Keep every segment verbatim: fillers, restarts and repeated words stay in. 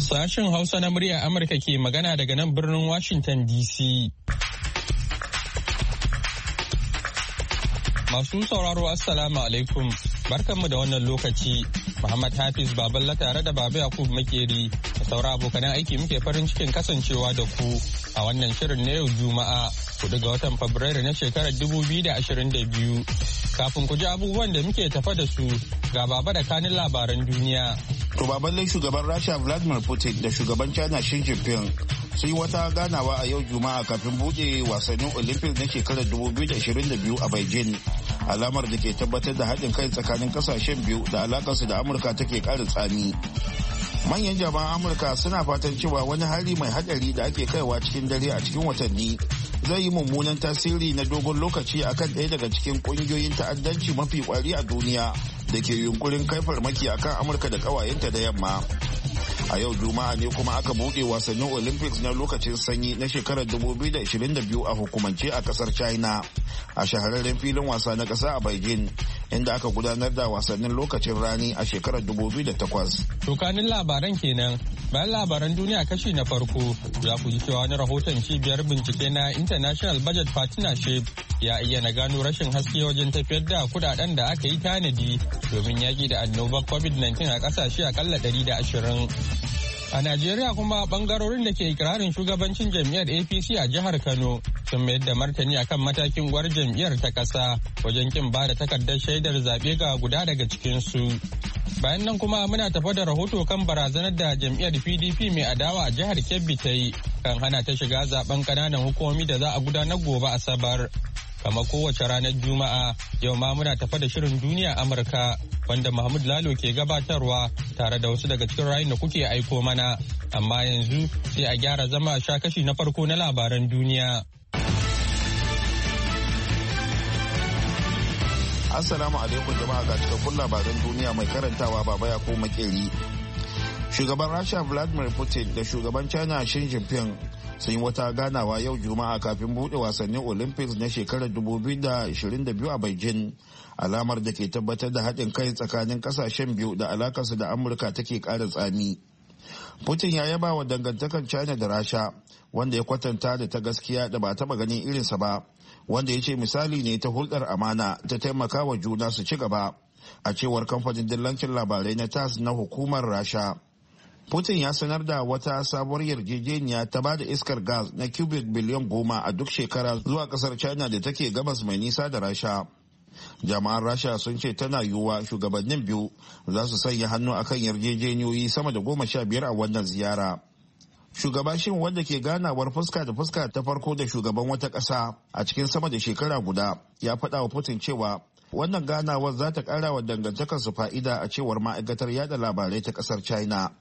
Sashen Hausa na murya Amurka ke magana daga nan birnin Washington D C. Masu sauraro Assalamu alaikum. Barkanmu da wannan lokaci. Muhammad Hafiz Baballa tare da Baba Yakub Makeri da sauran abokanan aiki muke farin cikin kasancewa da ku a wannan shirin na yau Juma'a hudu ga watan Fabrairu na shekarar dubu biyu da ashirin da biyu. Kafin ku ji abubuwan da muke tafa da su ga Baba da kanin labaran duniya. To babalai shugaban Rasha Vladimir Putin da shugaban China Xi Jinping sun yi wata ganawa a yau Juma'a kafin buɗe wasannin Olympics na shekarar dubu biyu da ashirin da biyu a Beijing. Alamar da ke tabbatar da haɗin kai tsakanin kasashen biyu da alakarsu da Amurka take ƙara tsami. Manyan jama'an Amurka suna fatan cewa wani hari mai haɗari da ake kaiwa cikin dare a cikin watanni zai yi mummunan tasiri na dogon lokaci akan ɗaya daga cikin ƙungiyoyin ta'addanci mafi ƙwari a duniya da ke yunkurin kai farmaki akan Amurka da ƙawayenta da yamma. A yau Juma'a ne kuma aka buɗe wasannin Olympics na lokacin sanyi na shekarar dubu biyu da ashirin da biyu a hukumance a ƙasar China a shahararren filin wasa na ƙasa a Beijing, inda aka gudanar da wasannin lokacin rani a shekarar dubu biyu da takwas. Tokanin labaran kenan. Bayan labaran duniya kashi na farko za ku ji cewa wani rahoton cibiyar bincike na International Budget Partnership ya iya na gano rashin haske wajen tafiyar da kudaden da aka yi tanadi domin yaƙi da annobar covid nineteen a ƙasashe akalla ɗari da ashirin. A Najeriya kuma bangarorin da ke ikirarin shugabancin jam'iyyar A P C a jihar Kano sun mayar da martani akan matakin uwar jam'iyyar ta ƙasa wajen kin ba da takardar shaidar zaɓe ga guda daga cikinsu. Bayan nan kuma muna tafa da rahoto kan barazanar da jam'iyyar P D P mai adawa a jihar Kebbi ta yi kan hana ta shiga zaben ƙananan hukumomi da za a gudanar gobe Asabar. Kamar kowace ranar Juma'a, yau ma muna tafa da shirin duniya Amurka wanda Mahmud Lalo ke gabatarwa tare da wasu daga cikin rayun da kuke aiko mana. Amma yanzu sai a gyara zama a sha kashi na farko na labaran duniya. Assalamu alaikum jama'a ga cikakkun labaran duniya mai karantawa Baba Yakub Makeri. Shugaban Rasha Vladimir Putin da shugaban China Xi Jinping sun yi wata ganawa yau Juma'a kafin buɗe wasannin Olympics na shekarar dubu biyu da ashirin da biyu a Beijing, alamar da ke tabbatar da haɗin kai tsakanin ƙasashen biyu da alakarsu da Amurka take ƙara tsami. Putin ya yaba wa dangantakar China da Rasha, wanda ya kwatanta da ta gaskiya da ba taɓa ganin irinsa ba, wanda ya ce misali ne ta hulɗar amana ta taimaka wa juna su ci gaba, a cewar kamfanin dillancin labarai na T A S na hukumar Rasha. Putin ya sanar da wata sabuwar yarjejeniya ta ba da iskar gas na cubic biliyan goma a duk shekara zuwa kasar China da take gabas mai nisa da Rasha. Jama'an Rasha sun ce tana yiwuwa shugabannin biyu za su sanya hannu akan yarjejeniyoyi sama da goma sha biyar a wannan ziyara. Shugaba Shin, wanda ke ganawar fuska da fuska ta farko da shugaban wata ƙasa a cikin sama da shekara guda, ya faɗa wa Putin cewa wannan ganawar za ta ƙara wa dangantakarsu fa'ida, a cewar ma'aikatar yada labarai ta ƙasar China.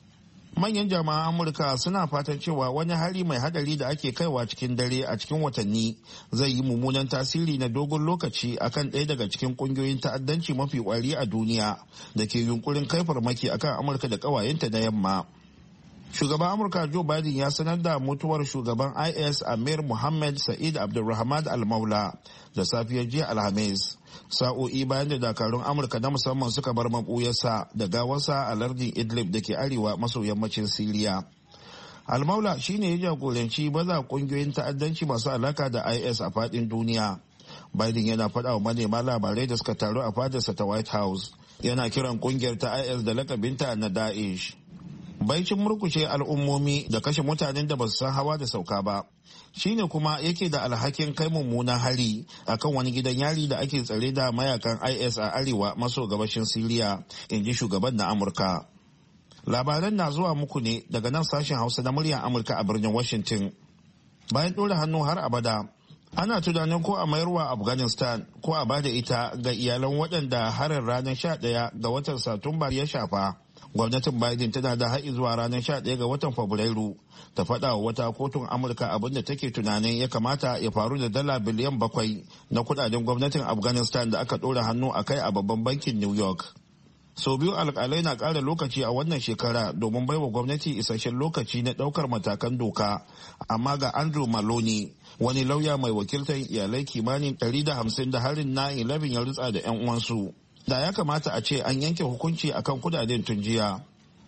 Manyan jama'an Amurka suna fatan cewa wani hari mai hadari da ake kaiwa cikin dare a cikin watanni zai yi mummunan tasiri na dogon lokaci akan ɗaya daga cikin ƙungiyoyin ta'addanci mafi ƙwari a duniya da ke yunkurin kai farmaki akan Amurka da ƙawayenta na yamma. Shugaban Amurka Joe Biden ya sanar da mutuwar shugaban I S Amir Mohammed Sa'id Abdulrahman Al-Maula da safiyar jiya Alhamis, sa'o'i bayan da dakarun Amurka na musamman suka bar mabuyarsa da gawarsa a lardin Idlib da ke arewa maso yammacin Siriya. Al-Maula shine ya jagoranci baza kungiyoyin ta'addanci masu alaka da I S a fadin duniya. Biden yana faɗa wa manema labarai da suka taru a fadarsa ta White House, yana kiran kungiyar ta I S da lakabinta na Daesh. Baicin murkushe al'ummomi da kashe mutanen da ba su san hawa da sauka ba, shine kuma yake da alhakin kai mummunan hari akan wani gidan yari da ake tsare da mayakan I S a arewa maso gabashin Siriya, in ji shugaban na Amurka. Labaran na zuwa muku ne daga nan sashen Hausa na muryar Amurka a birnin Washington. Bayan ɗora hannu har abada, ana tunanin ko a mayarwa Afghanistan ko a bada ita ga iyalan waɗanda harin ranar sha ɗaya ga watan Satumba ya shafa. Gwamnatin Biden tana da haƙi zuwa ranar sha ɗaya ga watan Fabrairu ta faɗa wa wata kotun Amurka abin da take tunanin ya kamata ya faru da dala biliyan bakwai na kudaden gwamnatin Afghanistan da aka ɗora hannu a kai a babban bankin New York. Sau biyu alƙalai na ƙara lokaci a wannan shekara domin baiwa gwamnati isasshen lokaci na ɗaukar matakan doka, amma ga Andrew Maloney, wani lauya mai wakiltar iyalai kimanin ɗari da hamsin da harin nine eleven ya rutsa da 'yan uwansu, da ya kamata a ce an yanke hukunci akan kudaden tun jiya.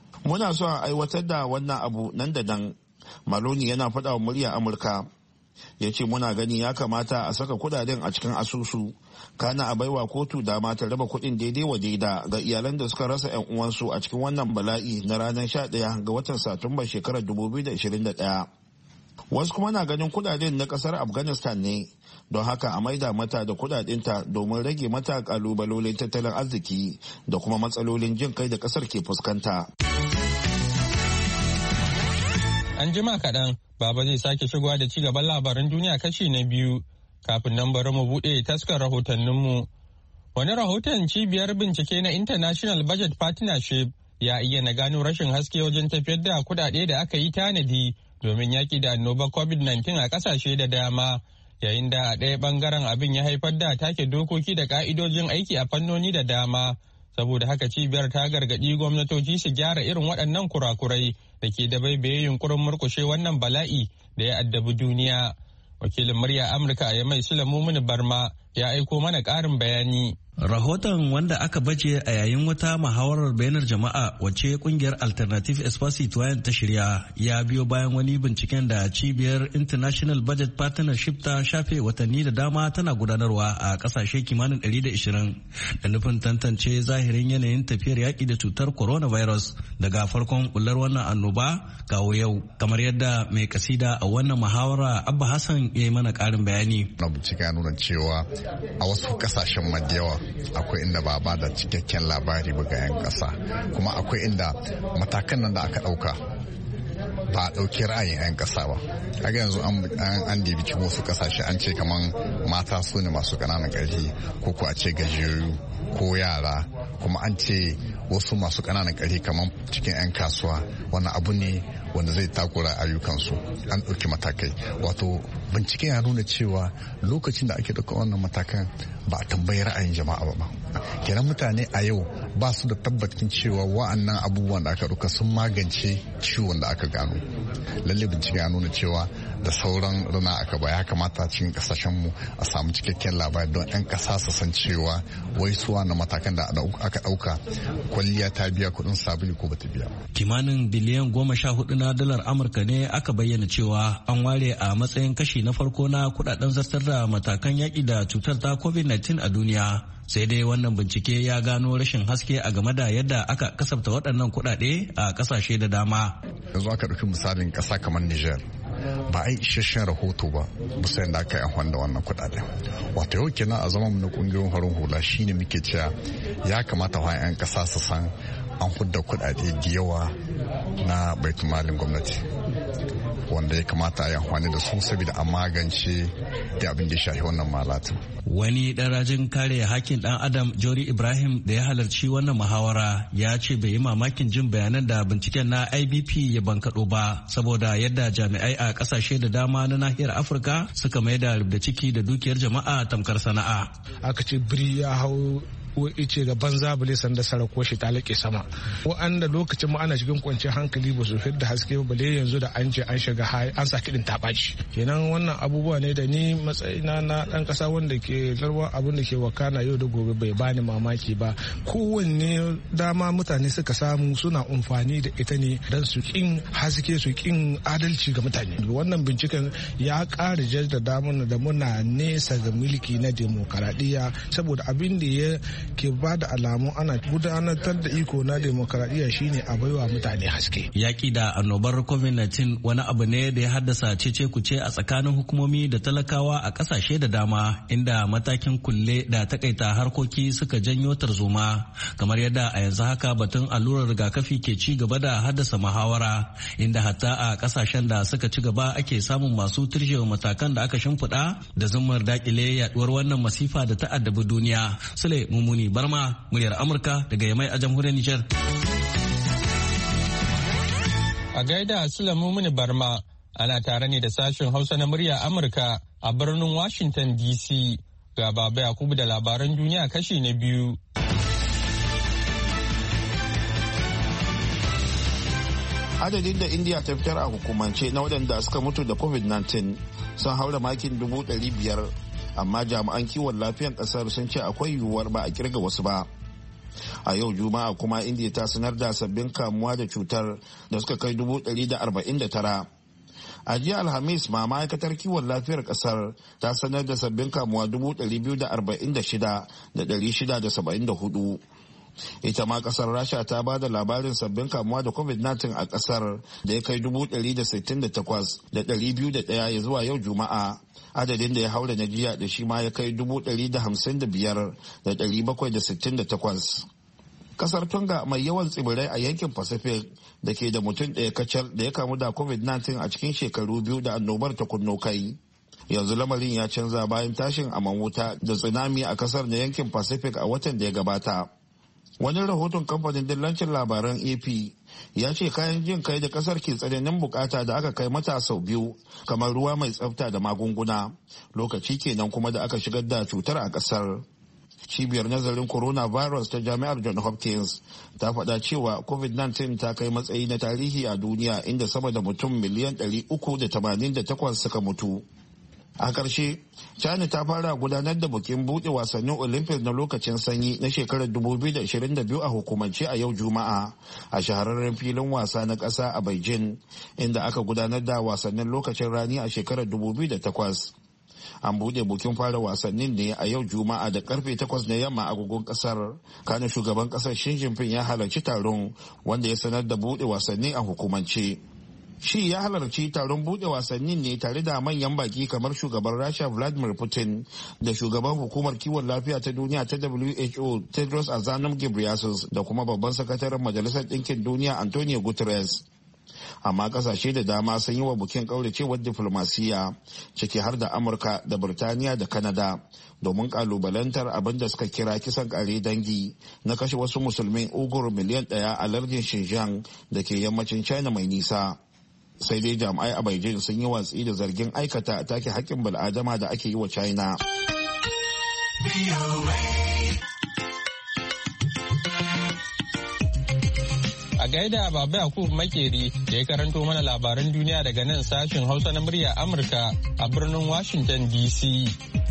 Muna so a aiwatar da wannan abu nan da nan, Maloney yana faɗa wa murya Amurka. Ya ce muna gani ya kamata a saka kudaden a cikin asusu, kana a baiwa kotu dama ta raba kudin daidai wa daida ga iyalan da suka rasa 'yan uwansu a cikin wannan bala'i na ranar sha ɗaya ga watan Satumba shekarar dubu biyu da ashirin da ɗaya. Wasu kuma na ganin kudaden na kasar Afghanistan ne, don haka a maida mata da kudadenta domin rage mata kalubalolin tattalin arziki da kuma matsalolin jin kai da kasar ke fuskanta. An jima kaɗan, Baba zai sake shigowa da ci gaban labaran duniya kashi na biyu, kafin nan bari mu buɗe taskar rahotanninmu. Wani rahoton cibiyar bincike na International Budget Partnership ya iya na gano rashin haske wajen tafiyar da kuɗaɗe da aka yi tanadi domin yaƙi da annobar covid nineteen a ƙasashe da dama, yayin da a ɗaya ɓangaren abin ya haifar da take dokoki da ƙa'idojin aiki a fannoni da dama. Saboda haka cibiyar ta gargaɗi gwamnatoci su gyara irin waɗannan kurakurai da ke da baibaye yunkurin murkushe wannan bala'i da ya addabi duniya. Wakilin murya Amurka a Yamai Sulaimu Mumuni Barma ya aiko mana ƙarin bayani. Rahoton wanda aka baje a yayin wata muhawarar bayanar jama'a wacce kungiyar Alternative Espace Citoyen ta shirya ya biyo bayan wani binciken da cibiyar International Budget Partnership ta shafe watanni da dama tana gudanarwa a kasashe kimanin ɗari da ishirin da nufin tantance zahirin yanayin tafiyar yaƙi da cutar coronavirus daga farkon bullar wannan annoba kawo yau, kamar yadda mai kasida a wannan muhawara Abba Hassan ya yi mana ƙarin bayani. Na bincike ya nuna cewa a wasu kasashen yawa akwai inda ba ba da cikakken labari ba ga 'yan ƙasa, kuma akwai inda matakan nan da aka ɗauka ba a ɗauki ra'ayin 'yan ƙasa ba. Kaga yanzu an dibi cikin wasu ƙasashe an ce kaman mata su ne masu ƙananan ƙarfi, ko ko a ce gajiyoyi ko yara, kuma an ce wasu masu ƙananan ƙarfi kamar cikin 'yan kasuwa. Wannan abu ne wanda zai takura ayyukansu, an ɗauki matakai. Wato bincike ya nuna cewa lokacin da ake ɗauka wannan matakan ba a tambayi ra'ayin jama'a ba. Kenan mutane a yau ba su da tabbacin cewa wa'annan abubuwan da aka ɗauka sun magance ciwon da aka gano. Lalle bincike ya nuna cewa da sauran rana aka ba, ya kamata cikin kasashenmu a samu cikakken labari don 'yan ƙasa su san cewa wai suwa na matakan da aka ɗauka kwalliya ta biya kuɗin sabulu ko bata biya. Kimanin biliyan goma sha hudu na dalar Amurka ne aka bayyana cewa an ware a matsayin kashi na farko na kuɗaɗen zartar da matakan yaƙi da cutar ta covid nineteen a duniya. Sai dai wannan bincike ya gano rashin haske a game da yadda aka kasafta waɗannan kuɗaɗe a ƙasashe da dama. Yanzu aka ɗauki misalin ƙasa kamar Niger, ba a yi isasshen rahoto ba bisa yadda aka yi amfani da wannan kuɗaɗen. Wato yau kenan a zaman na ƙungiyoyin farin hula shine muke cewa ya kamata wa 'yan ƙasa su san an hudda kuɗaɗe da yawa na baitulmalin gwamnati, wanda ya kamata a yi amfani da su saboda a magance da abin da ya shafi wannan malatin. Wani ɗan rajin kare hakkin ɗan Adam Jori Ibrahim da ya halarci wannan muhawara ya ce bai yi mamakin jin bayanan da binciken na I B P ya bankaɗo ba, saboda yadda jami'ai a ƙasashe da dama na nahiyar Afirka suka mai da rubda ciki da dukiyar jama'a tamkar sana'a. Aka ce biri ya hau ice ga banza bale sanda sarako shi ta laƙe sama, wa'anda lokacin ma ana cikin kwanciyar hankali ba su fidda haske ba, bale yanzu da an ce an shiga an sa kiɗin taɓaci. Kenan wannan abubuwa ne da ni matsayina na ɗan ƙasa wanda ke larwa abin da ke wakana yau da gobe bai bani mamaki ba. Kowanne dama mutane suka samu suna amfani da ita ne don su kin haske, su kin adalci ga mutane. Wannan binciken ya ƙara jaddada mana da muna nesa ga mulki na demokaradiyya, saboda abin da ya ke ba da alamu ana gudanar da iko na demokaradiyya shine a baiwa mutane haske. Yaƙi da annobar covid nineteen wani abu ne da ya haddasa cece kuce a tsakanin hukumomi da talakawa a ƙasashe da dama, inda matakin kulle da takaita harkoki suka janyo tarzoma, kamar yadda a yanzu haka batun allurar rigakafi ke ci gaba da haddasa muhawara, inda hatta a ƙasashen da suka ci gaba ake samun masu turjewa matakan da aka shimfiɗa da zummar dakile yaduwar wannan masifa da ta addabi duniya. Sule Mumuni Barma, muryar Amurka daga Yamai a jamhuriyar Nijar. A gaida Sule Mumuni Barma, ana tare ne da sashen Hausa na muryar Amurka a birnin Washington D C. Ga Baba Yakubu da labaran duniya kashi na biyu. Adadin da India ta fitar a hukumance na waɗanda suka mutu da covid nineteen sun haura makin dubu ɗari biyar, amma jami'an kiwon lafiyan ƙasar sun ce akwai yiwuwar ba a kirga wasu ba. A yau Juma'a kuma India ta sanar da sabbin kamuwa da cutar da suka kai dubu ɗari da arba'in da tara. A jiya Alhamis ma ma'aikatar kiwon lafiyar kasar ta sanar da sabbin kamuwa dubu ɗari biyu da arba'in da shida da ɗari shida da saba'in da hudu. Ita ma kasar Rasha ta ba da labarin sabbin kamuwa da covid nineteen a kasar da ya kai dubu ɗari da sittin da takwas da ɗari biyu da ɗaya ya zuwa yau Juma'a. Adadin da ya haura na jiya da shi ma ya kai dubu ɗari da hamsin da biyar da ɗari bakwai da sittin da takwas. Kasar Tonga mai yawan tsibirai a yankin Pacific da ke da mutum ɗaya kacal da ya kamu da covid nineteen a cikin shekaru biyu da annobar ta kunno kai. Yanzu lamarin ya canza bayan tashin aman wuta da tsunami a kasar na yankin Pacific a watan da ya gabata. Wani rahoton kamfanin dillancin labaran A P ya ce kayan jin kai da kasar ke tsananin bukata da aka kai mata sau biyu kamar ruwa mai tsafta da magunguna lokaci kenan kuma da aka shigar da cutar a kasar. Cibiyar nazarin coronavirus ta jami'ar John Hopkins ta faɗa cewa covid nineteen ta kai matsayi na tarihi a duniya inda sama da mutum miliyan ɗari uku da tamanin da takwas suka mutu. A ƙarshe, China ta fara gudanar da bukin buɗe wasannin Olympics na lokacin sanyi na shekarar dubu biyu da ashirin da biyu a hukumance a yau Juma'a a shahararren filin wasa na ƙasa a Beijing, inda aka gudanar da wasannin lokacin rani a shekarar dubu biyu da takwas. An buɗe bukin fara wasannin ne a yau Juma'a da karfe takwas na yamma a agogon ƙasar. Kana shugaban ƙasar Xi Jinping ya halarci taron wanda ya sanar da buɗe wasannin a hukumance. Shi ya halarci taron bude wasannin ne tare da manyan baki kamar shugaban Rasha Vladimir Putin da shugaban hukumar kiwon lafiya ta duniya ta W H O Tedros Adhanom Ghebreyesus da kuma babban sakataren Majalisar Ɗinkin Duniya Antonio Guterres. Amma kasashe da dama sun yi wa bukin kauracewar diflomasiyya ciki har da Amurka da Birtaniya da Kanada domin kalubalantar abin da suka kira kisan kare dangi na kashe wasu musulmin Ugur miliyan ɗaya a lardin Xinjiang da ke yammacin China mai nisa. Sai dai jami'ai a Beijing sun yi watsi da zargin aikata take haƙƙin bil'adama da ake yi wa China. A gaida Baba Yakubu Makeri da ya karanto mana labaran duniya daga nan sashen Hausa na murya Amurka a birnin Washington D C.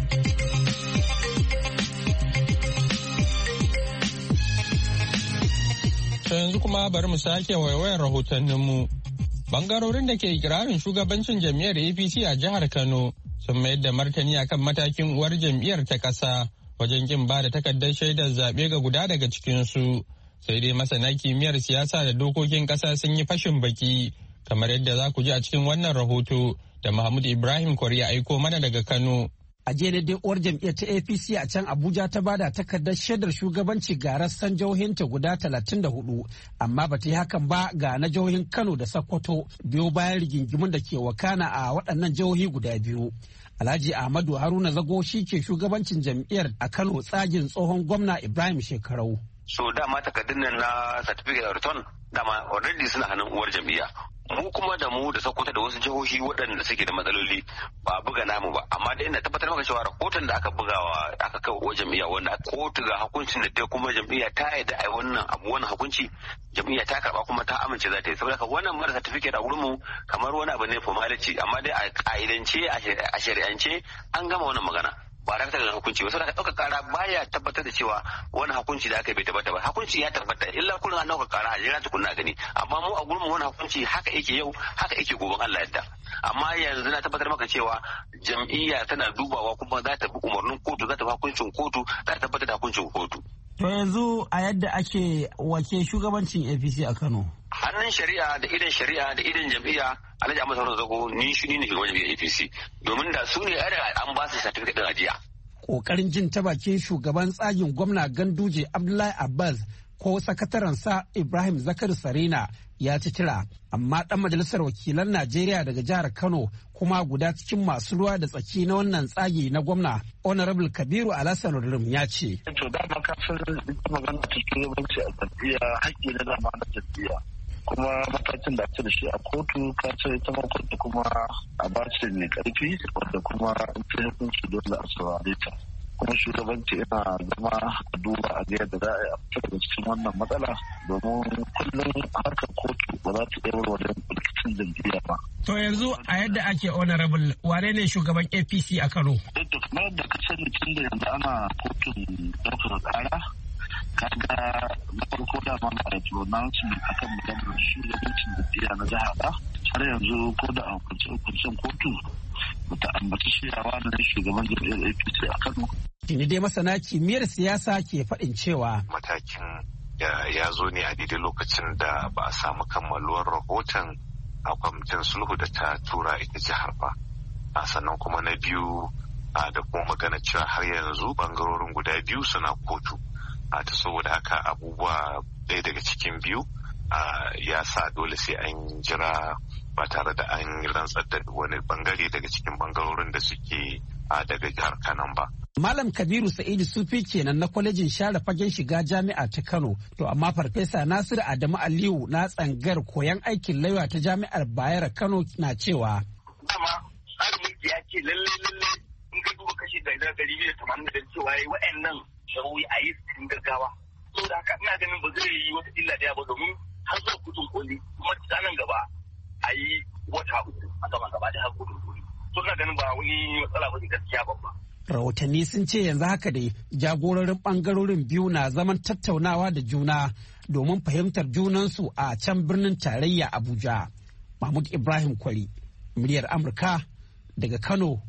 To yanzu kuma bari mu sake waiwayar rahotanninmu. Bangarorin da ke ikirarin shugabancin jam'iyyar A P C a jihar Kano sun mayar da martani akan matakin uwar jam'iyyar ta ƙasa wajen kin ba da takardar shaidar zaɓe ga guda daga cikinsu. Sai dai masana kimiyyar siyasa da dokokin ƙasa sun yi fashin baki kamar yadda za ku ji a cikin wannan rahoto da Mahmud Ibrahim Kwari ya aiko mana daga Kano. A jiya dai uwar jam'iyyar ta A P C a can Abuja ta bada takardar shaidar shugabanci ga rassan jihohinta guda talatin da hudu, amma ba ta yi hakan ba ga na jihohin Kano da Sokoto biyo bayan rigingimun da ke wakana a waɗannan jihohi guda biyu. Alhaji Ahmadu Haruna Zago shi ke shugabancin jam'iyyar a Kano tsagin tsohon gwamna Ibrahim Shekarau. So dama takardun nan na certificate of return dama already suna hannun uwar jam'iyya. Mu kuma da mu da Sokoto da wasu jihohi waɗanda suke da matsaloli ba a buga namu ba, amma dai ina tabbatar maka cewa rahoton da aka bugawa aka kai wa jam'iyya wanda kotu ga hukuncin da ta kuma jam'iyya ta yarda ai wannan abu wannan hukunci jam'iyya ta karba kuma ta amince za ta yi, saboda wannan mara certificate a wurin mu kamar wani abu ne formality, amma dai a ka'idance a shari'ance an gama wannan magana. Ba da ta hukunci ba, saboda ɗaukar kara baya tabbatar da cewa wani hukunci da aka bai tabbata ba. Hukunci ya tabbata illa kullum an ɗaukar kara a jira tukunna gani, amma mu a gurin wani hukunci haka yake yau haka yake goben Allah yadda. Amma yanzu na tabbatar maka cewa jam'iyya tana dubawa kuma za ta bi umarnin kotu, za ta bi hukuncin kotu, za ta tabbatar da hukuncin kotu. To yanzu a yadda ake wake shugabancin A P C a Kano. Hannun shari'a da idan shari'a da idan jam'iyya Alhaji Ahmad Haruna Zago ni shi ne shugaban jam'iyyar A P C domin da su ne an ba su certificate din ajiya. Kokarin jin ta bakin shugaban tsagin gwamna Ganduje Abdullahi Abbas ko sakatarensa Ibrahim Zakar Sarina ya ci tira, amma dan majalisar wakilan Najeriya daga jihar Kano kuma guda cikin masu ruwa da tsaki na wannan tsagi na gwamna Honorable Kabiru Alhassan Rum ya ce. To da ma kafin magana ta shugabanci a jam'iyya haƙƙi na dama na jam'iyya. Kuma matakin da ake da shi a kotu ka ce ita ma kotu kuma a bace mai karfi wadda kuma in ce hukunci dole a saurare ta. Kuma shugabanci ina zama a duba a yadda za a yi a fita daga cikin wannan matsala domin kullum harkar kotu ba za ta iya warware rikicin jam'iyya ba. To yanzu a yadda ake honorable wane ne shugaban A P C a Kano? Duk kamar yadda ka sani tun da yanzu ana kotun ɗaukar ƙara kaga na farko da ma ba da pronouncement akan maganar shugabancin jam'iyya na jiha ba har yanzu ko da a hukuncen kotu bata ambaci cewa da shugaban jam'iyyar A P C a Kano. Tuni dai masana kimiyyar siyasa ke faɗin cewa matakin ya zo ne a daidai lokacin da ba a samu kammaluwar rahoton a kwamitin sulhu da ta tura ita jihar ba. Sannan kuma na biyu da kuma magana cewa har yanzu bangarorin guda biyu suna kotu. Ta saboda haka abubuwa ɗaya daga cikin biyu ya sa dole sai an jira ba tare da an rantsar da wani bangare daga cikin bangarorin da suke daga jihar Kano ba. Malam Kabiru Sa'idu Sufi kenan na kwalejin share fagen shiga jami'a ta Kano. To amma Farfesa Nasiru Adamu Aliyu na tsangar koyan aikin lauya ta jami'ar Bayero Kano na cewa. Dama tsarin mulki ya ce lalle lalle in ka duba kashi da ɗari biyu da tamanin da cewa yayi wa'annan shari'o'i a yi cikin gaggawa. Saboda haka ina ganin ba zai yi wata illa daya ba domin har zuwa kotun koli kuma nan gaba a yi wata uku a gaban gaba da har kotun koli. So ina ganin ba wani matsala ba ne gaskiya babba. Rahotanni sun ce yanzu haka dai jagororin bangarorin biyu na zaman tattaunawa da juna domin fahimtar junansu a can birnin tarayya Abuja. Mahmud Ibrahim Kwari, muryar Amurka daga Kano,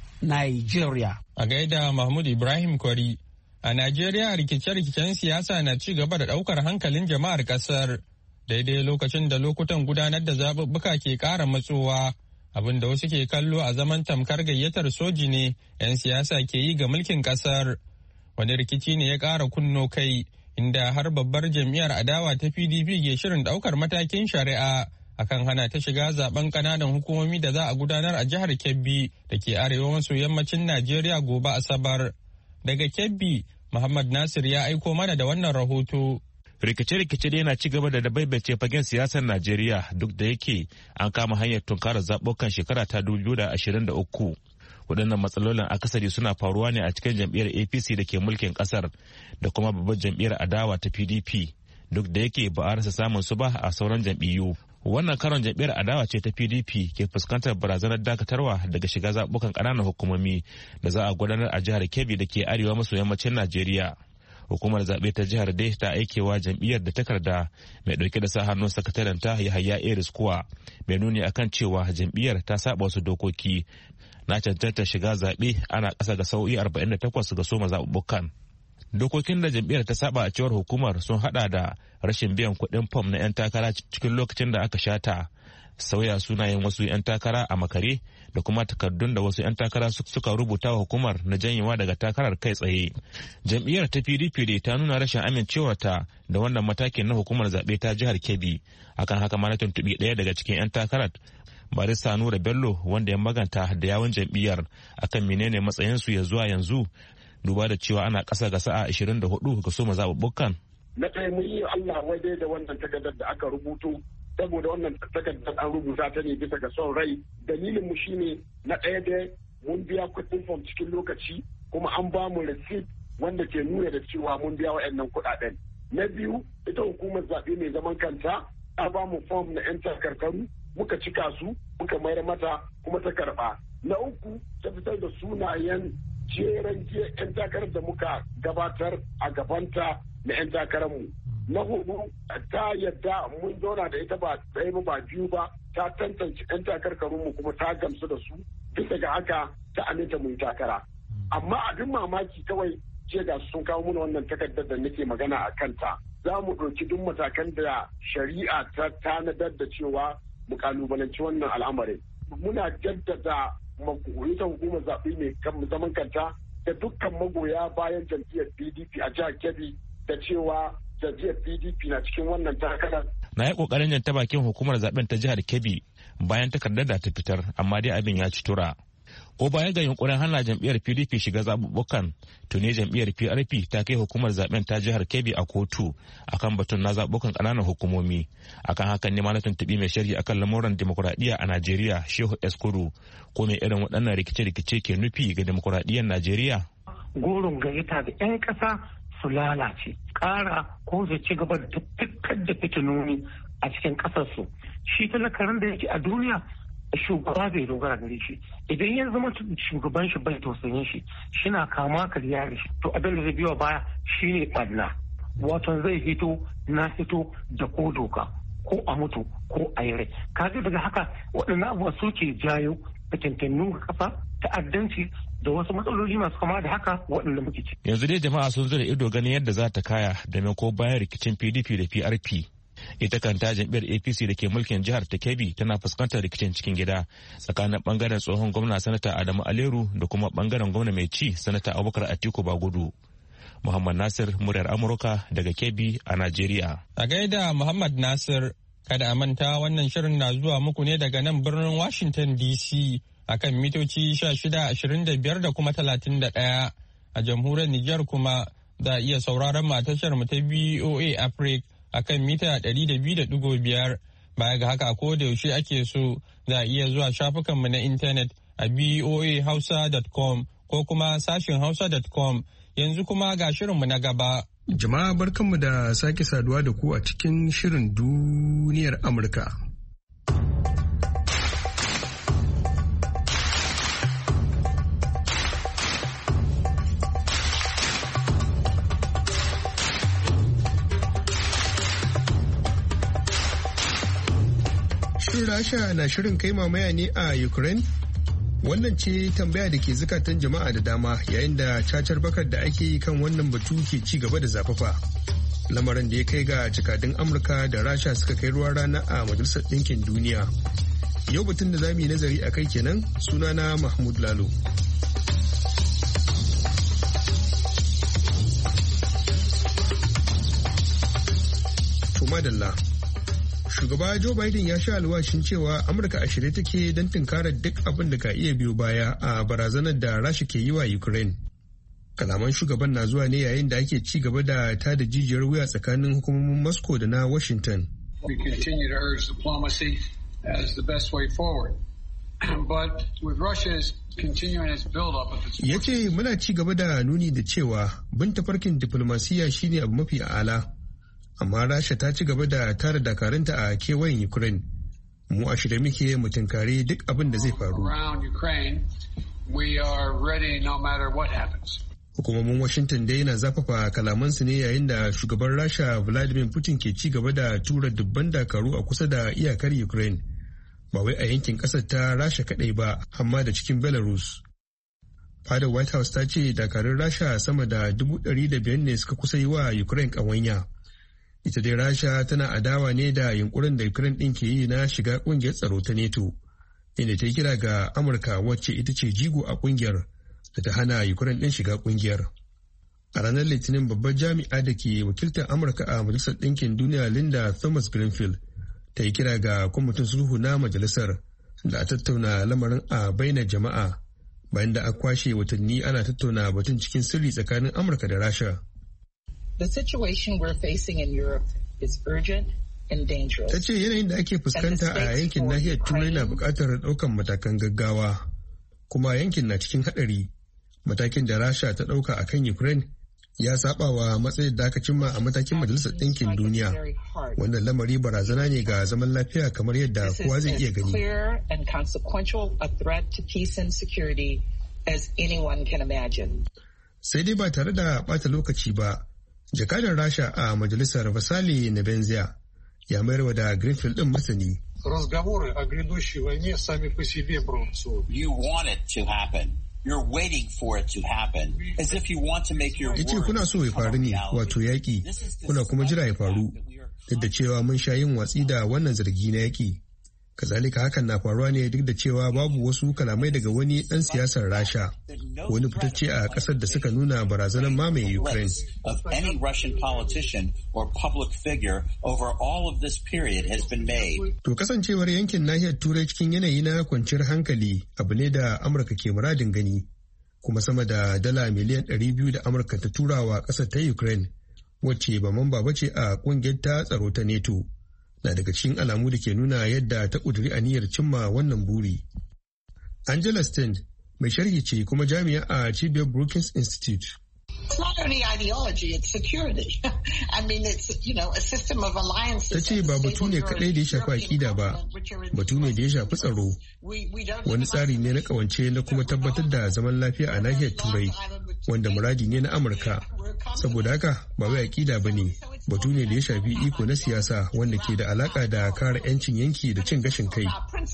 Nigeria. A gaida Mahmud Ibrahim Kwari, a Najeriya rikice-rikicen siyasa na ci gaba da ɗaukar hankalin jama'ar ƙasar daidai lokacin da lokutan gudanar da zaɓuɓɓuka ke ƙara matsowa. Abin da wasu ke kallo a zaman tamkar gayyatar soji ne 'yan siyasa ke yi ga mulkin kasar. Wani rikici ne ya ƙara kunno kai inda har babbar jam'iyyar adawa ta P D P ke shirin ɗaukar matakin shari'a akan hana ta shiga zaben ƙananan hukumomi da za a gudanar a jihar Kebbi da ke arewa maso yammacin Najeriya gobe Asabar. Daga Kebbi, Muhammad Nasir ya aiko mana da wannan rahoto. rikice-rikice da yana ci gaba da dabaibace fagen siyasar Najeriya duk da yake an kama hanyar tunkarar zaɓukan shekara ta dubu biyu da ashirin da uku. Waɗannan matsalolin akasari suna faruwa ne a cikin jam'iyyar A P C da ke mulkin ƙasar da kuma babbar jam'iyyar adawa ta P D P duk da yake ba a rasa samun su ba a sauran jam'iyyu. Wannan karon jam'iyyar adawa ce ta P D P ke fuskantar barazanar dakatarwa daga shiga zaɓukan ƙananan hukumomi da za a gudanar a jihar Kebbi da ke arewa maso yammacin Najeriya. Hukumar zaɓe ta jihar dai ta aikewa jam'iyyar da takarda mai ɗauke da sa hannun sakataren ta Yahaya Eris kuwa mai nuni akan cewa jam'iyyar ta saba wasu dokoki na cancanta shiga zaɓe ana ƙasa ga sau'i arba'in da takwas ga soma zaɓuɓɓukan. Dokokin da jam'iyyar ta saba a cewar hukumar sun haɗa da rashin biyan kuɗin fam na 'yan takara cikin lokacin da aka shata, sauya sunayen wasu 'yan takara a makare da kuma takardun da wasu 'yan takara suka rubuta wa hukumar na janyewa daga takarar kai tsaye. Jam'iyyar ta P D P ta nuna rashin amincewarta da wannan matakin na hukumar zaɓe ta jihar Kebbi. Akan haka ma na tuntuɓi ɗaya daga cikin 'yan takarar, Barista Nura Bello, wanda ya maganta da yawun jam'iyyar akan menene matsayinsu ya zuwa yanzu duba da cewa ana ƙasa ga sa'a ashirin da hudu ga soma zaɓuɓɓukan. Na ɗaya mun yi Allah waje da wannan takardar da aka rubuto saboda wannan takardar an rubuta ta ne bisa ga son rai. Dalilin mu shine na ɗaya da mun biya kuɗin fom cikin lokaci kuma an ba mu receipt wanda ke nuna da cewa mun biya waɗannan kuɗaɗen. Na biyu, ita hukumar zaɓe mai zaman kanta ta ba mu fom na 'yan takarkaru muka cika su muka mayar mata kuma ta karɓa. Na uku, ta fitar da sunayen jeren jiya 'yan takarar da muka gabatar a gabanta na 'yan takararmu. Na hudu, ta yadda mun zauna da ita ba ɗaya ba ba biyu ba, ta tantance 'yan takarkarunmu kuma ta gamsu da su, duk daga haka ta aminta mu yi takara. Amma abin mamaki kawai ce ga sun kawo mana wannan takardar da nake magana a kanta. Za mu ɗauki duk matakan da shari'a ta tanadar da cewa mu kalubalanci wannan al'amarin. Muna jaddada ita hukumar zaɓe mai zaman kanta da dukkan magoya bayan jam'iyyar P D P a jihar Kebbi da cewa jam'iyyar P D P na cikin wannan takarar. Na yi ƙoƙarin jan ta bakin hukumar zaɓen ta jihar Kebbi bayan takardar da ta fitar, amma dai abin ya ci tura. Ko baya ga yunkurin hana jam'iyyar P D P shiga zaɓuɓɓukan, tuni jam'iyyar P R P ta kai hukumar zaɓen ta jihar Kebbi a kotu akan batun na zaɓuɓɓukan ƙananan hukumomi. Akan hakan ne ma na tuntuɓi mai sharhi akan lamuran demokuraɗiyya a Najeriya, Shehu Eskuru, ko mai irin waɗannan rikice-rikice ke nufi ga demokuraɗiyyar Najeriya. Goron gayyata da 'yan ƙasa su lalace, ƙara ko su ci gaba da dukkan da fitinoni a cikin ƙasarsu. Shi talakarin da yake a duniya shugaba bai dogara gare shi, idan ya zama shugaban shi bai tausayin shi shina kama karya da shi, to abin da zai biyo baya shine ɓanna. wato zai hito na hito da ko doka ko a mutu ko a yi rai. Kaga daga haka waɗannan abubuwa suke jayo fitintannu kasa, ta'addanci da wasu matsaloli masu kama da haka waɗanda muke ci. Yanzu dai jama'a sun zura ido ganin yadda za ta kaya da ko bayan rikicin P D P da P R P. Ita kanta jam'iyyar A P C da ke mulkin jihar ta Kebbi tana fuskantar rikicin cikin gida tsakanin bangaren tsohon gwamna sanata Adamu Aleru da kuma bangaren gwamna mai ci sanata Abubakar Atiku Bagudu. Muhammad Nasir, muryar Amurka daga Kebbi a Najeriya. A gaida Muhammad Nasir, kada a manta wannan shirin na zuwa muku ne daga nan birnin Washington D C akan mitoci sha shida, ashirin da biyar da kuma talatin da ɗaya. A jamhuriyar Nijar kuma za a iya sauraron matashar mu ta V O A Africa akan mita ɗari da biyu da ɗigo biyar. Baya ga haka ko da yaushe ake so za a iya zuwa shafukanmu na intanet a v o a hausa dot com ko kuma sashin hausa dot com. Yanzu kuma ga shirinmu na gaba. Jama'a barkanmu da sake saduwa da ku a cikin shirin duniyar Amurka. Shin Rasha na shirin kai mamaya ne a Ukraine? Wannan ce tambaya da ke zukatan jama'a da dama yayin da cacar bakar da ake yi kan wannan batu ke ci gaba da zafafa. Lamarin da ya kai ga jakadun Amurka da Rasha suka kai ruwa rana a Majalisar Ɗinkin Duniya. Yau batun da za mu yi nazari a kai kenan, sunana Mahmud Lalo. Tumadalla. Shugaba Joe Biden ya sha alwashin cewa Amurka a shirye take don tunkarar duk abin da ka iya biyo baya a barazanar da Rasha ke yi wa Ukraine. Kalaman shugaban na zuwa ne yayin da ake ci gaba da tada jijiyar wuya tsakanin hukumomin Moscow da na Washington. We continue to urge diplomacy as the best way forward. But with Russia's continuing its build-up of its... Ya ce muna ci gaba da nuni da cewa bin tafarkin diplomasiya shine abu mafi a'ala. Amma Rasha ta ci gaba da tara dakarunta a kewayen Ukraine. Mu a shirye muke mu tunkari duk abin da zai faru. Hukumomin Washington dai yana zafafa kalamansu ne yayin da shugaban Rasha Vladimir Putin ke ci gaba da tura dubban dakaru a kusa da iyakar Ukraine. Ba wai a yankin ƙasar ta Rasha kaɗai ba, amma da cikin Belarus. Fadar White House ta ce dakarun Rasha sama da dubu ɗari da biyar ne suka kusa yi wa Ukraine ƙawanya. Ita dai Rasha tana adawa ne da yunkurin da Ukraine ɗin ke yi na shiga ƙungiyar tsaro ta NATO, inda ta yi kira ga Amurka wacce ita ce jigo a ƙungiyar da ta hana Ukraine ɗin shiga ƙungiyar. A ranar Litinin babbar jami'a da ke wakiltar Amurka a Majalisar Ɗinkin Duniya Linda Thomas Greenfield ta yi kira ga kwamitin sulhu na majalisar da a tattauna lamarin a bainar jama'a bayan da a kwashe watanni ana tattauna batun cikin sirri tsakanin Amurka da Rasha. The situation we're facing in Europe is urgent and dangerous. Ta ce yanayin da ake fuskanta a yankin nahiyar Turai na buƙatar ɗaukan matakan gaggawa, kuma yankin na cikin haɗari. Matakin da Rasha ta ɗauka a kan Ukraine ya saba wa matsayin da aka cimma a matakin Majalisar Ɗinkin Duniya. Wannan lamari barazana ne ga zaman lafiya kamar yadda kowa zai iya gani. Sai dai ba tare da ɓata lokaci ba, jakadar Rasha a majalisar Vasily Nebenzia ya mayarwa da Greenfield din masani. You want it to happen. You're waiting for it to happen. As if you want to make your Yace kuna so ya faru ne, wato yaƙi, kuna kuma jira ya faru. Duk da cewa mun sha yin watsi da wannan zargi na yaƙi. Kazalika hakan na faruwa ne duk da cewa babu wasu kalamai daga wani ɗan siyasar Rasha, wani fitacce a ƙasar da suka nuna barazanar mamaye Ukraine. To kasancewar yankin nahiyar Turai cikin yanayi na kwanciyar hankali abu ne da Amurka ke muradin gani, kuma sama da dala miliyan ɗari biyu da Amurka ta turawa ƙasar ta Ukraine, wacce ba mamba bace a ƙungiyar ta tsaro ta NATO. Na daga cikin alamu da ke nuna yadda ta ƙudiri aniyar cimma wannan buri. Angela Stend mai sharhi ce kuma jami'a a cibiyar Brookings Institute. It's not only ideology, it's security. I mean, it's, you know, a system of alliances. Ta ce ba batu ne kaɗai da ya shafi aƙida ba, batu ne da ya shafi tsaro. Wani tsari ne na ƙawance na kuma tabbatar da zaman lafiya a nahiyar Turai, wanda muradi ne na Amurka. Saboda haka ba wai aƙida ba ne, batu ne da ya shafi iko na siyasa wanda ke da alaƙa da kare 'yancin yanki da cin gashin kai.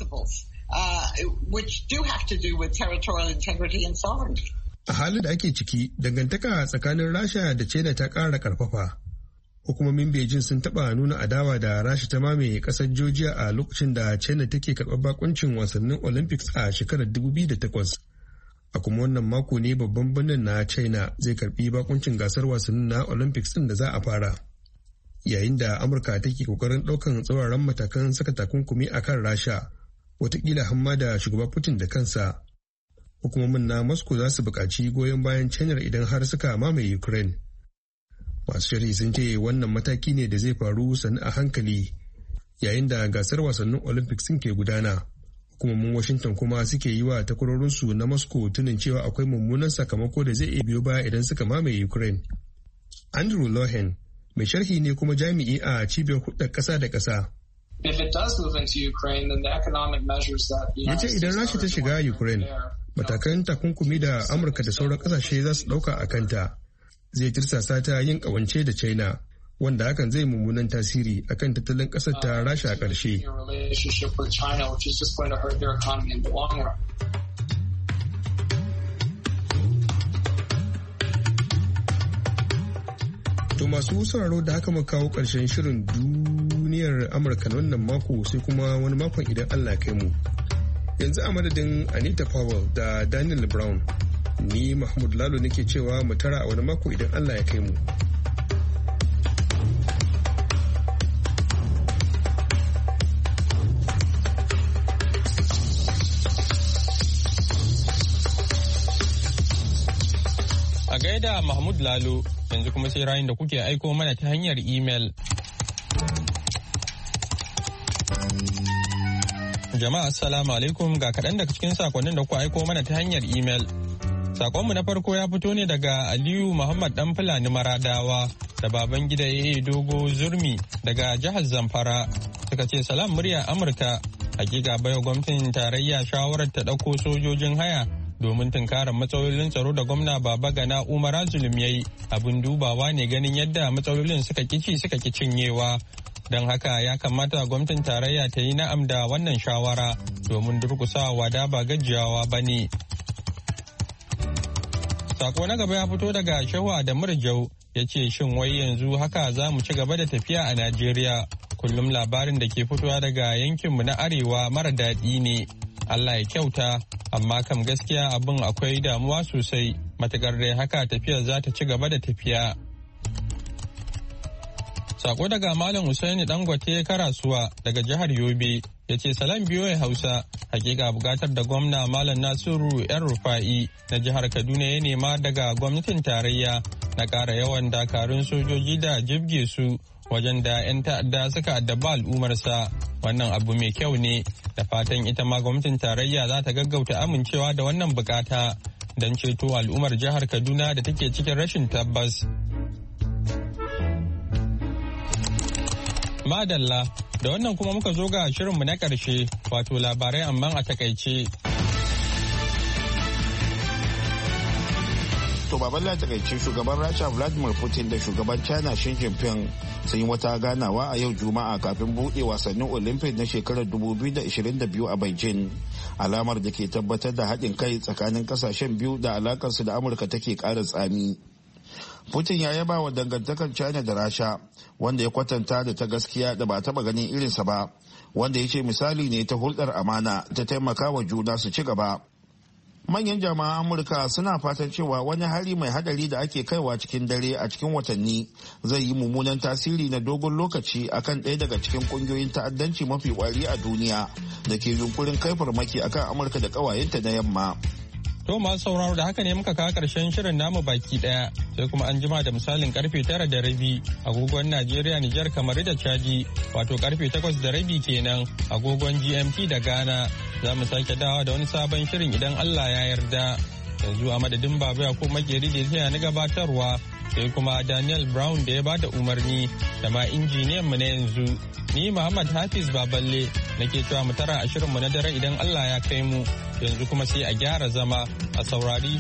A halin da ake ciki, dangantaka tsakanin Rasha da China ta ƙara ƙarfafa. Hukumomin Beijing sun taɓa nuna adawa da Rasha ta mamaye ƙasar Georgia a lokacin da China take karɓar bakuncin wasannin Olympics a shekarar dubu biyu da takwas. A kuma wannan mako ne babban birnin na China zai karɓi bakuncin gasar wasannin na Olympics ɗin da za a fara. Yayin da Amurka take ƙoƙarin ɗaukan tsauraran matakan saka takunkumi a kan Rasha, watakila hamma da shugaba Putin da kansa. Hukumomin na Moscow za su buƙaci goyon bayan China idan har suka mamaye Ukraine. Masu sharhi sun ce wannan mataki ne da zai faru sannu a hankali yayin da gasar wasannin Olympics sun ke gudana. Hukumomin Washington kuma suke yi wa takwarorinsu na Moscow tunin cewa akwai mummunan sakamako da zai iya biyo baya idan suka mamaye Ukraine. Andrew Lohen mai sharhi ne kuma jami'i a cibiyar hudar ƙasa da ƙasa. If it does move into Ukraine, then the economic measures that the Yace idan Rasha ta shiga Ukraine, matakan takunkumi da Amurka da sauran kasashe za su dauka a kanta zai tirsasa ta yin kawance da China, wanda hakan zai mummunan tasiri akan tattalin kasar ta Rasha a ƙarshe. To masu sauraro da haka muka kawo ƙarshen shirin duniyar Amurka na wannan mako sai kuma wani makon idan Allah kai mu. Yanzu a madadin Anita Powell da Daniel Brown, ni Mahmud Lalo nake cewa mu tara a wani mako idan Allah ya kai mu. A gaida Mahmud Lalo, yanzu kuma sai rayun da kuke aiko mana ta hanyar imel. Jama'a assalamu alaikum ga kaɗan daga cikin sakonnin da ku aiko mana ta hanyar imel. Sakonmu na farko ya fito ne daga Aliyu Muhammad Dan Fulani Maradawa da baban gida Yeye Dogo Zurmi daga jihar Zamfara. Suka ce salam murya Amurka, hakika baiwa gwamnatin tarayya shawarar ta ɗauko sojojin haya domin tunkarar matsalolin tsaro da gwamna Baba Gana Umar Zulum yayi abin dubawa ne ganin yadda matsalolin suka kici suka ki cinyewa. Don haka ya kamata gwamnatin tarayya ta yi na'am da wannan shawara domin durkusawa wada ba gajiyawa ba ne. Sako na gaba ya fito daga Shehu da Murjau ya ce shin wai yanzu haka za mu ci gaba da tafiya a Najeriya. Kullum labarin da ke fitowa daga yankinmu na arewa mara daɗi ne. Allah ya kyauta, amma kam gaskiya abin akwai damuwa sosai, matakar dai haka tafiyar za ta ci gaba da tafiya. Sako daga Malam Usaini Dangote Karasuwa daga jihar Yobe ya ce salam biyoyi Hausa, hakika bukatar da gwamna Malam Nasiru yan Rufa'i na jihar Kaduna ya nema daga gwamnatin tarayya na ƙara yawan dakarun sojoji da jibge su wajen da 'yan ta'adda suka addaba al'ummarsa. Wannan abu mai kyau ne, da fatan ita ma gwamnatin tarayya za ta gaggauta amincewa da wannan bukata don ceto al'ummar jihar Kaduna da take cikin rashin tabbas. Madalla, da wannan kuma muka zo ga shirinmu na ƙarshe, wato labarai amma a takaice. To baban la takaice shugaban Rasha Vladimir Putin da shugaban China Xi Jinping sun yi wata ganawa a yau Juma'a kafin buɗe wasannin Olympic na shekarar dubu biyu da ashirin da biyu a Beijing. Alamar da ke tabbatar da haɗin kai tsakanin ƙasashen biyu da alakarsu da Amurka take ƙara tsami. Putin ya yaba wa dangantakar China da Rasha wanda ya kwatanta da ta gaskiya da ba taɓa ganin irinsa ba, wanda ya ce misali ne ta hulɗar amana ta taimaka wa juna su ci gaba. Manyan jama'an Amurka suna fatan cewa wani hari mai hadari da ake kaiwa cikin dare a cikin watanni zai yi mummunan tasiri na dogon lokaci akan ɗaya daga cikin ƙungiyoyin ta'addanci mafi ƙwari a duniya da ke yunkurin kai farmaki akan Amurka da ƙawayenta na yamma. To masu sauraro da haka ne muka kawo karshen shirin namu baki daya, sai kuma an jima da misalin karfe tara da rabi agogon Najeriya, Nijar, kamar da Chadi, wato karfe takwas da rabi kenan agogon G M T da Ghana. Za mu sake dawa da wani sabon shirin idan Allah ya yarda. yanzu a madadin baba ya ko makeri da ya na gabatarwa sai kuma Daniel Brown da ya bada umarni da ma injiniyan mu na yanzu ni Muhammad Hafiz Baballe nake cewa mu tara a shirin mu na dare idan Allah ya kai mu yanzu kuma sai a gyara zama a saurari